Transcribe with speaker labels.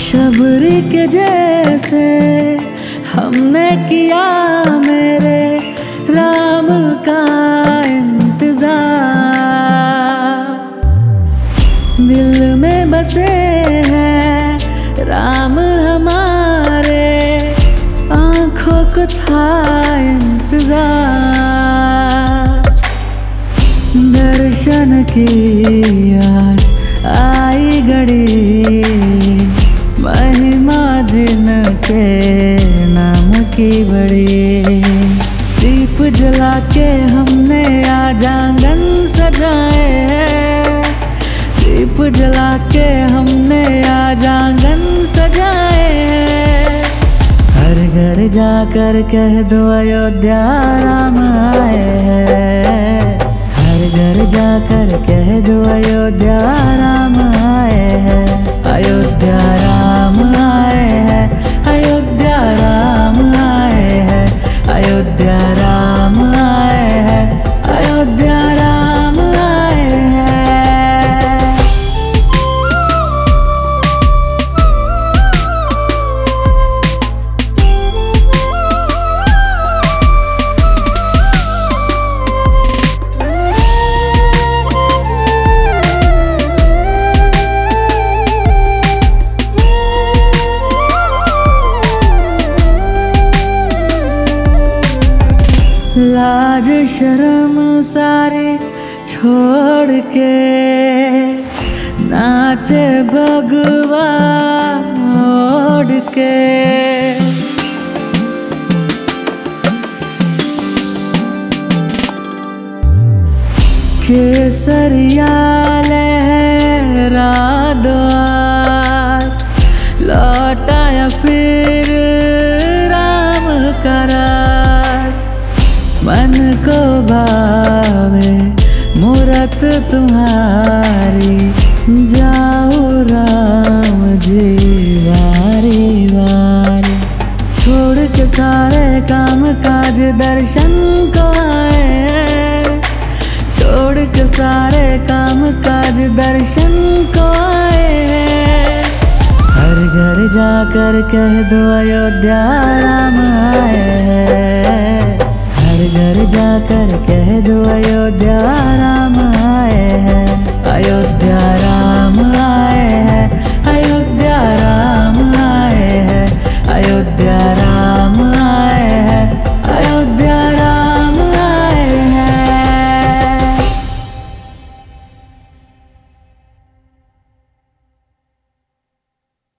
Speaker 1: शबरी के जैसे हमने किया मेरे राम का इंतजार। दिल में बसे हैं राम हमारे, आंखों को था इंतजार। दर्शन की आज आई घड़ी, महिमा जिनके नाम की बड़ी। दीप जला के हमने आज आंगन सजाए हैं, दीप जला के हमने आज आंगन सजाए हैं। हर घर जाकर कह दो अयोध्या राम आए हैं, हर घर जाकर कह दो अयोध्या राम आए हैं। अयोध्या राम आए हैं, अयोध्या राम आए हैं, अयोध्या राम आए हैं, अयोध्या राम आए हैं। लाज शर्म सारे छोड़ के नाचे भगवा ओढ़ के। केसरिया लहरा दो आज, लौटाया फिर राम का राज। मन को भावे मूरत तुम्हारी, जाओ राम जी वारी वारी। छोड़ के सारे काम काज दर्शन को आए, छोड़ के सारे काम काज दर्शन को आए। हर घर जाकर कह दो अयोध्या राम आए हैं, हर घर जाकर कह दो अयोध्या